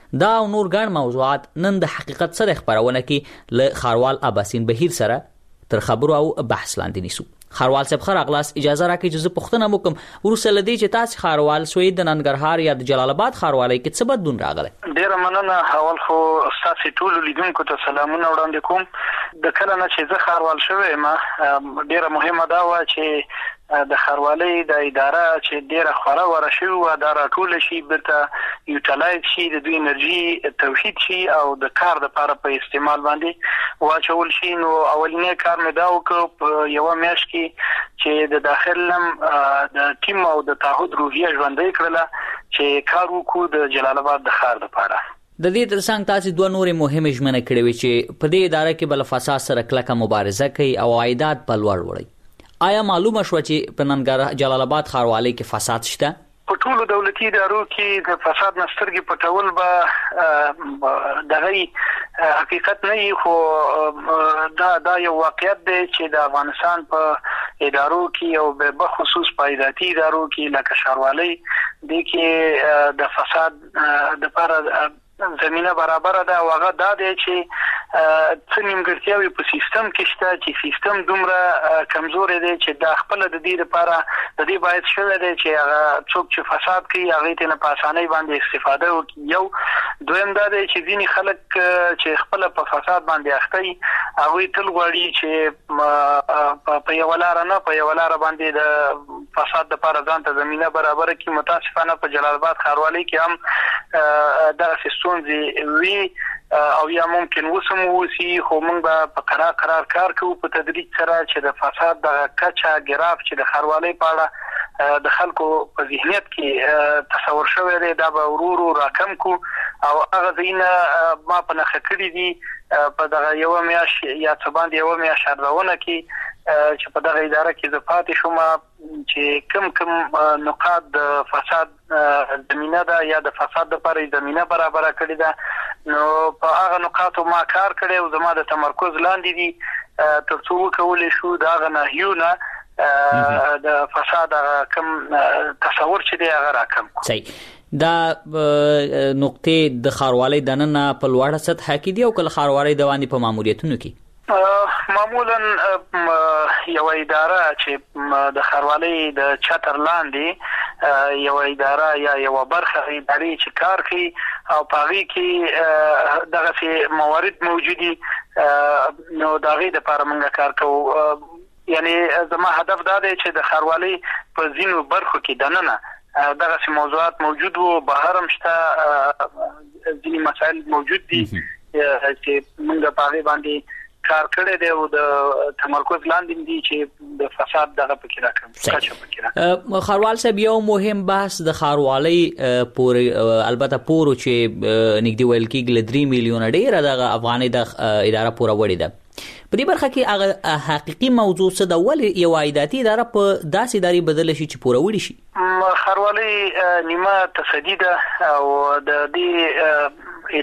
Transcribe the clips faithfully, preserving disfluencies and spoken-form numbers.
دا او نور ګڼ موضوعات نن د حقیقت سره خبرونه کې له خاروال اباسین بهیر سره تر خبرو او بحث لاندې نیسو. خاروال صاحب خر اغلاس اجازه راکړئ چې زه پوښتنه وکم ورسره لدی چې تاسو خاروال سوی د ننګرهار یا د جلال آباد خاروالۍ کې څه بدلون راغلی؟ ډیره مننه. حوال خو تاسو ټول لیدونکو ته سلامونه وړاندې کوم. د کله نه چې زه خاروال شوم ما ډیره مهمه دا و چې د خاروالۍ د اداره چې ډیره خوره وره شي او دا راټول شي بیرته یوټیلایز شي د دوی انرژي توحید شي او د کار لپاره په استعمال باندې واچول شي. نو اولینی کار مې دا وکړ په یو میاشت کې چې د داخل نم د ټیم او د تعهد روحیه ژوندۍ کړله چې کار وکړو د جلال آباد د ښار لپاره. د دې ترڅنګ تاسو دوه نورې مهمه ژمنه کړې وي چې په دې اداره کې بل فساد سره کلکه مبارزه کوي او عایدات په لوړ وړي. آیا معلومه شو چې په ننګرهار جلال آباد خاروالۍ کې فساد شته؟ په ټولو دولتي ادارو کې د فساد نسترګې پټول به دغه حقیقت نه وي، خو دا دا یو واقعیت دی چې د افغانستان په ادارو کې او به خصوص په عایداتي ادارو کې لکه ښاروالۍ د کې د فساد د لپاره زمينه برابر ده. او هغه دا دی چې څه نیمګړتیاوې په سیستم کې شته چې سیستم دومره کمزوري دی چې د خپل د دې لپاره د دې باید شوی دی چې هغه څوک چې فساد کوي هغه ته نه په اسانۍ باندې استفاده وکړي. یو دویم دا دی چې ځینې خلک چې خپل په فساد باندې اخته وي هغه تل غواړي چې په یو لار نه په یو لار باندې د فساد لپاره ځان ته زمينه برابر کړي. متاسفانه په جلال آباد خاروالۍ کې هم دا ستونزې وي او یا ممکن وسم وسی، خو موږ به په قرار قرار کار کوو په تدریج سره چې د فساد د کچا ګراف چې د خاروالۍ په اړه د خلکو په ذهنیت کې تصور شوی دی دا به ورو ورو راکم کو. او هغه ځینه ما په نخښه کړي دي په دغه یو میاشت یا څه باندې یو میاشت ارزونه کې چې په دغه اداره کې زه پاتې شوم چې کم کم نقاط د فساد زمینه ده یا د فساد لپاره زمینه برابر کړې ده، نو په هغه نقاطو ما کار کړی او زما د تمرکز لاندې دي تر څو وکولی شو د هغه نهیونه د فساد کم تصور چې دی هغه راکم کړو. صحیح. دا نقطې د خاروالۍ دننه په لوړه سطح کې دي او کله خاروالۍ د باندې په ماموریتونو کې معمولا یو اداره چې د خاروالۍ د چتر لاندې یو اداره یا یو برخه ادارې چې کار کوي او په هغه کې دغه موارد موجودي نو دغه د لپاره موږ کار کوو. یعنی زما هدف دا دی چې د خاروالۍ په ځینو برخو کې دننه دغه موضوعات موجود وو، بهر هم شته ځینې مسایل موجود دي چې موږ په هغه باندې کار کړی دی او د تمرکز لاندې دي چې د فساد دغه پکې راکم کچا پکې راکم. خاروال صاحب یو مهم بحث د خاروالۍ پورې البته پورو چې نږدې ویل کېږي له درې میلیونه ډېره دغه افغانۍ د اداره پوره وړې ده. په دې برخه کې هغه حقيقي موضوع څه د ولې یو عایداتي اداره په داسې ادارې بدل شي چې پوره وړي شي؟ خاروالۍ نیمه تصدی ده او د دې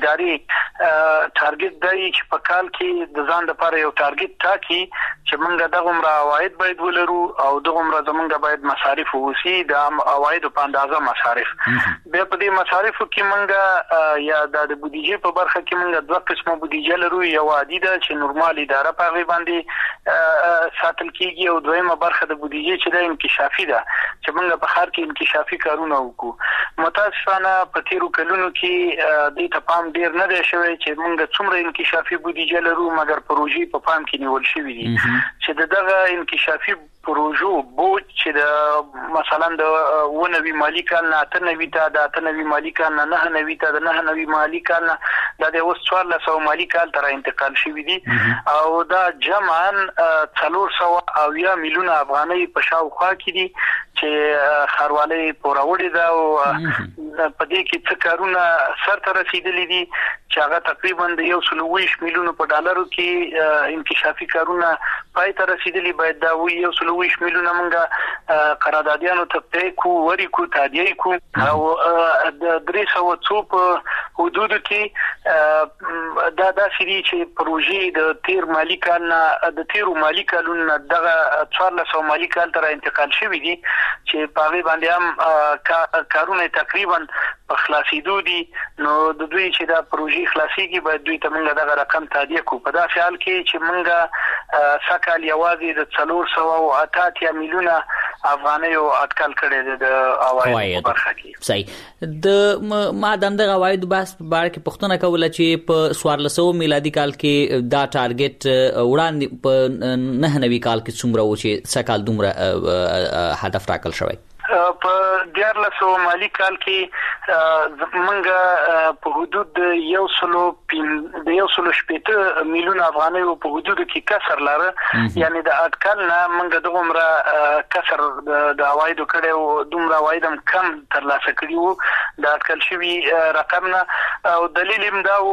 ادارې ټارګټ دی چې په کال کې د ځان لپاره یو ټارګټ ټاکي چې موږ دغه عمر عواید باید ولرو او دغه عمر زمونږ باید مصارف ووسی د عواید په اندازه مصارف. بیا په دې مصارفو کې موږ یا د بودیجې په برخه کې موږ دوه قسمه بودیجه لرو، یو عادي ده چې نورمال اداره په غي باندې ساتل کیږي او دویمه برخه د بودیجې چې د انکشافي ده چې موږ په خار کې انکشافي کارونه وکړو. متاسفانه په تیرو کلونو کې د تپام ډیر نه دی شوی چې موږ څومره انکشافي بودیجه لرو، مګر پروژې په پام کې نیول شوې دي چې دغه انکشافي پروژو بوج چې د مثلا د ونوي مالی کال نه اته نوي ته د اته نوي مالی کال نه نه نوي ته د نه نوي مالی کال نه د اوس څوارلس سوه مالی کال ته انتقال شوی دي او دا جمعاً څلور سوه اویا میلیونه افغانۍ په شاوخوا کې دي چې خاروالۍ پوره وړي ده او په دې کې څه کارونه سرته رسیدلي دي چې هغه تقریبا د یو سل اوویشت میلیونو په ډالرو کې انکشافي کارونه پای ته رسیدلي. باید دا وي یو سل اوویشت میلیونه موږ قراردادیانو ته پې کو وري کو تادیه کو او د درې سوه څو په حدودو کې دا د سری چې پروژې د تیر مالی کال نه د تیر مالی کالونو دغه څوارلس سوه مالی کال ته انتقال شوی دي چې په هغه باندې هم کارونه تقریبا په خلاصېدو دي نو د دوی چې دا پروژې خلاصيږي باید دوی ته موږ دغه رقم تادیه کړو په داسې حال کې چې موږ سکهال یوازې د څلور سوه او اته اتیا میلیونه افغانیو اټکل کړی د عواید برخه کې صحیح د ما دغه عواید بس بار کې پښتنه کوله چې په څوارلس سوه میلادي کال کې دا ټارګټ وړاندې په نه نوي کال کې څومره و چې سکهال دومره هدف ټاکل شوی په دیارلس سوه مالی کال کې موږ په حدود یو سلو د یو سلو شپېته میلیون افغانیو په حدود کې کسر لاره یعنی د اټکل نه موږ دغه کسر د عوایدو کړو دومره عواید هم کم ترلاسه کړي وو د اټکل شوی رقم نه او دلیل هم دا و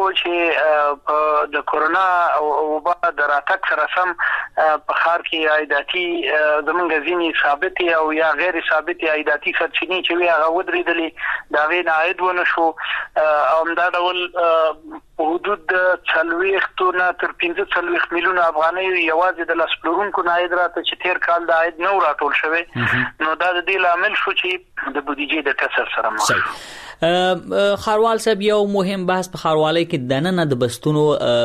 چې د کورونا او وبا د راتګ سره سم په ښار کې عایداتي زموږ ځینې ثابت او یا غیر ثابت عایداتي سرچینې چې وی هغه ودرېدلې دا غي عاید ونه شو او دا ډول په حدود څلوېښت نه تر پنځه څلوېښت میلیونه افغانۍ یوازې د لاس پلورونکو نه عاید راته چې تیر کال د عاید نه راټول شوی نو دا د دې لامل شو چې د بودیجې د کسر سره مخ خاروال صاحب یو مهم بحث په خاروالۍ کې دننه د بستونو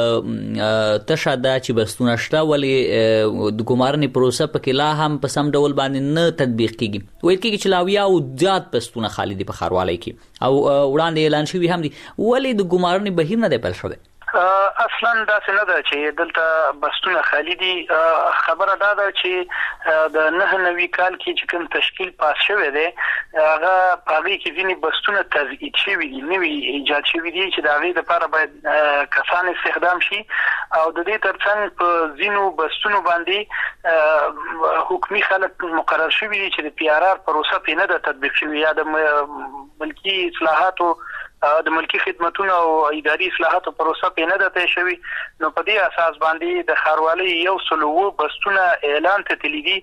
تشه ده چې بستونه شته ولې د ګمارنې پروسه پکې لا هم په سم ډول باندې نه تطبیق کیږي ویل کېږي چې لا اویا او زیات بستونه خالي دي په خاروالۍ کې او وړاندې اعلان شوي هم دي ولې د ګمارنې بهیر نه دی پیل شوی اصلا دا څه نه ده چې دلته بستونه خالی دي خبره دا ده چې د نه نوي کال کې چې کوم تشکیل پاس شوی دی هغه په هغې کې ځینې بستونه تضعیف شوي دي نوي ایجاد شوي دي چې د هغې دپاره باید کسان استخدام شي او د دې ترڅنګ په ځینو بستونو باندې حکومي خلک مقرر شوي دي چې د پی آر آر پروسه پرې نه ده تطبیق شوې یا د ملکي اصلاحاتو د ملکی خدمتونو او اداري اصلاحاتو پروسه په نه ده طی شوی نو په دې اساس باندې د خاروالۍ یو سلو بستونه اعلان ته تللی دي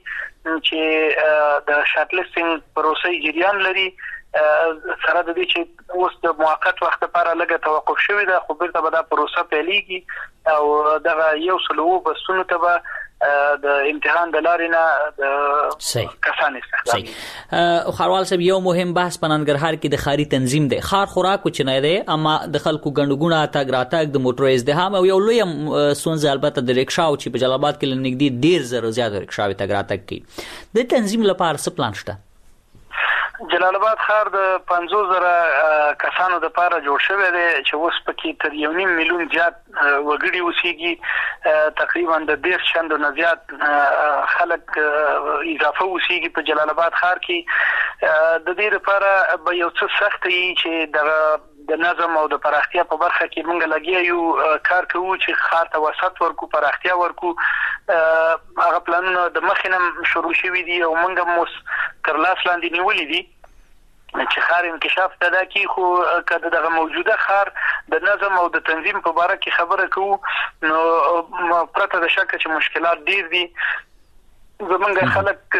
چې د شارټ لیسټینګ پروسه جریان لري سره د دې چې اوس د موقت وخت لپاره لږه توقف شوی ده خو بیرته به دا پروسه پیلېږي او دغه یو سلو بستونو ته به د امتحان د لارې نه د کسان استخدام خاروال صاحب یو مهم بحث په ننګرهار کې د ښاري تنظیم دی ښار خوراک کوچنی دی اما د خلکو ګڼه ګوڼه تګ راتګ د موټرو ازدحام او یو لویه ستونزه البته د رکشاو چې په جلال آباد کې له نږدې ډېر زره زیات رکشاوې تګ راتګ کوي د تنظیم لپاره څه پلان شته جلال آباد ښار د پنځوس زره کسانو دپاره جوړ شوی دی چې اوس پکې تر یو نیم میلیون زیات وګړي اوسېږي تقریبا د دېرش چندو نه زیات خلک اضافه اوسېږي په جلال آباد ښار کې د دې لپاره به یو څه سخت وي چې دغه د نظم او د پراختیا په برخه کې موږ لګیا یو کار کوو چې ښار ته وسعت ورکو پراختیا ورکو هغه پلانونه د مخکې نه شروع شوي دي او موږ هم اوس تر لاس لاندې نیولي دي چې ښار انکشاف پیدا کړي خو که دغه موجوده ښار د نظم او د تنظیم په باره کې خبره کوو نو پرته د شکه چې مشکلات ډېر دي زمونږ خلک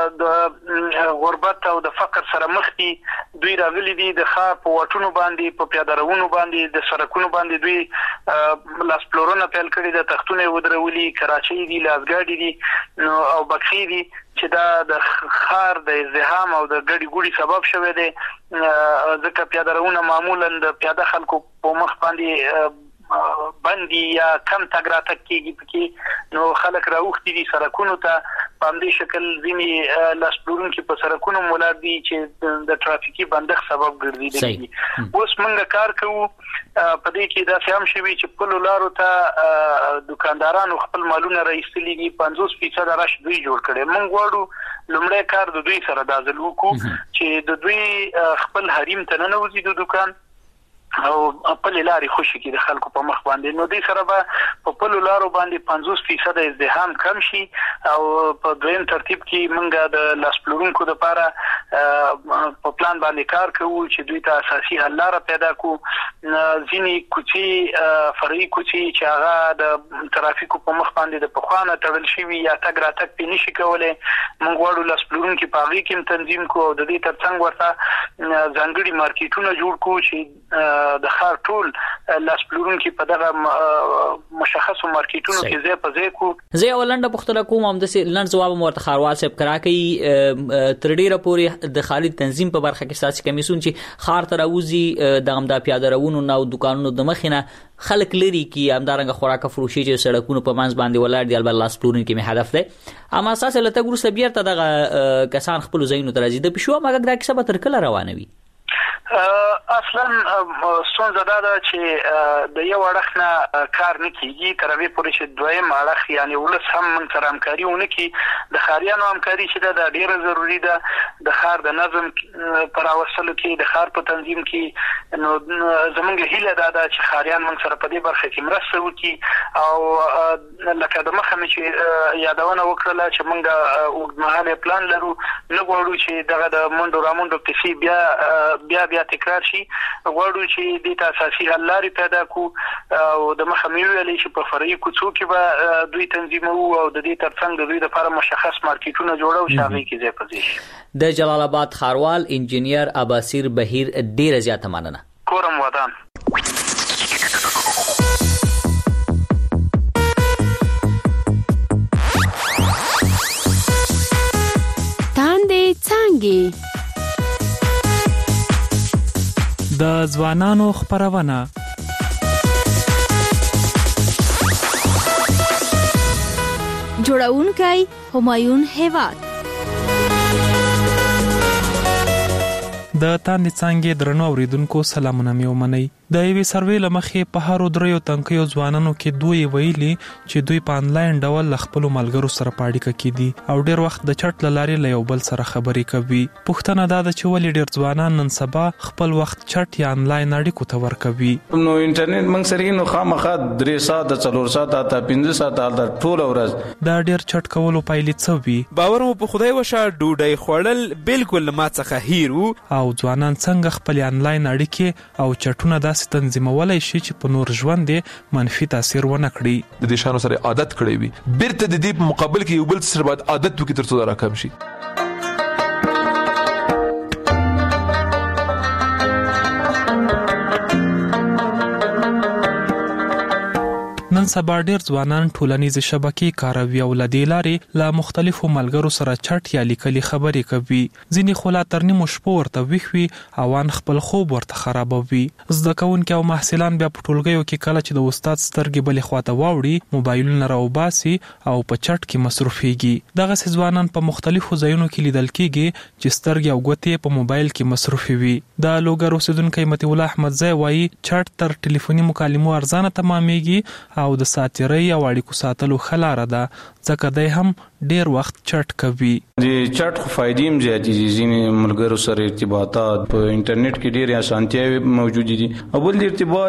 د غربت او د فقر سره مخ دي دوی راغلي دي د ښار په واټونو باندې په پیاده روونو باندې د سړکونو باندې دوی لاس پلورونه پیل کړي د تختونه یې ودرولي کراچۍ دي لاسګاډي دي نو او بکخي دي چې دا د ښار د ازدحام او د ګډي ګوډي سبب شوی دی ځکه پیاده روونه معمولا د پیاده خلکو په مخ باندې بندي یا کم تګ راتګ کېږي پکې نو خلک راوښتي دي سړکونو ته په همدې شکل ځینې لاس پلورونکي په سړکونو ولاړ دي چې د ترافیکي بندښت سبب ګرځېدلي دي اوس موږ کار کوو په دې کې داسې هم شوي چې پلو لارو ته دوکاندارانو خپل مالونه راایستلي دي پنځوس فیصده رش دوی جوړ کړی موږ غواړو لومړی کار د دوی سره دا ځل وکړو چې د دوی خپل حریم ته ننوځي د دوکان او خپل لارې خوشي کې د خلکو په مخ باندې نو دې سره به په خپل لارو باندې پنځوس فیصد ازدحام کم شي او په دویم ترتیب کې موږ د لاس پلورونکو لپاره په پلان باندې کار کوو چې دوی ته اساسي حل لاره پیدا کړو ځینې کوڅې فرعي کوڅې چې هغه د ترافیکو په مخ باندې د پخوانه تړل شوي یا تګ راتګ پې نشي کولی موږ غواړو لاس پلورونکي په هغې کې هم تنظیم کړو او د دې ترڅنګ ورته ځانګړي مارکیټونه جوړ کړو چې د ښار ټول لاس پلورونکي په دغه مشخصو مارکیټونو کې ځای په ځای کو. زه ولنده پختله کوم هم د لن جواب مرته خاروال صاحب کراکې تر ډیره پورې د خالد تنظیم په برخه کې ساسي کمیسون چې خار تر اوزي د همدا پیاده روونو نو دکانونو د مخینه خلک لري کی همدارنګه خوراک فروشي چې سړکونو په منځ باندې ولر دی البته لاس پلورونکي می هدف ده اما اساس لته ګروسه بیرته دغه کسان خپل زینو ترازی د پښو مګر دا کیسه به تر کله روانوي. اصلا ستونزه دا ده چې د یو اړخ نه کار نه کیږي تر هغه پورې چې دویم اړخ یعنی ولس هم من سره همکاري ونه کی د خاریانو همکاري چې دا ډیره ضروری ده د خار د نظم پر اوسلو کې د خار په تنظیم کې نو زمونږ هیله دا ده چې خاریان من سره په دې برخه کې مرسته وکړي او لکه د مخه مې چې یادونه وکړه چې موږ اوږدمهاله پلان لرو نه غواړو چې دغه د منډو رامنډو کیسې بیا بیا بیا تکرار شي غواړو چې د اساسي حل لارې پیدا کو او د مخه مې ویلې چې په فرعي کوڅو کې به دوی تنظیمو او د دې ترڅنګ د دوی لپاره مشخص مارکیټونه جوړو چې هغه کې ځای پځي شي. د جلال آباد خاروال انجینیر اباسیر بهیر ډیره زیاته مننه. کورم ودان. تاندې څنګه د ځوانانو خبرونه جوړونکی همایون هیواد د تاندې څنګه درنو اوریدونکو سلامونه مې ومنئ. د یوې سروې لمخې په هر دریو تنکیو ځوانانو کې دوی ویلي چې دوی په انلاین ډول خپل ملګرو سره پاړیکه کیدي او ډیر وخت د چټ لاري له یو بل سره خبرې کوي. پښتنه دا د چې ولې ډیر ځوانان نن سبا خپل وخت چټ یا انلاین اړیکو ته ورکوي. نو انټرنیټ موږ سره نو خامخا درې ساعت څلور ساعت تا پنځه ساعت د ټول ورځ دا ډیر چټ کولو پایلې څه وي. باور مو په خدای وشه ډوډۍ خوړل بالکل ما څخه هیرو او ځوانان څنګه خپل انلاین اړیکې او چټونه داسې تنظیمولای شي چې په نور ژوند منفي تاثیر ونه کړي. د دې شانو سره عادت کړی وي بیرته د دې په مقابل کې یو بل سره باید عادت وکړي تر څو دا راکم شي. نن سبا ډیر ځوانان ټولنیز شبکې کاروي او لدی لارې لا مختلفو ملګرو سره چټ یا لیکلي خبرې کوي. ځینې خلا تر نیمو شپو ورته ویښوي او ان خپل خوب ورته خرابوي. زده کوونکي او محصلان بیا په ټولګیو کې کله چې د استاد سترګې بلې خواته واوړي موبایلونه راوباسي او په چټ کې مصروفيږي. دغه ځوانان په مختلفو ځایونو کې لیدل کېږي چې سترګې او ګوتې په موبایل کې مصروفي وي. د لوګر اوسیدونکو متي الله احمد زای وایي چټ تر ټلیفوني مکالمو ارزانه تمامېږي او د ساتيري او اړیکو ساتلو خلاره ده ځکه دای هم ډیر وخت چټ کوي. د چټ خو فائدې هم زیاتې دي. ځینې ملګرو سره ارتباطات په انټرنیټ کې ډېر اسانتیاوې موجود دي. اول د ارتباط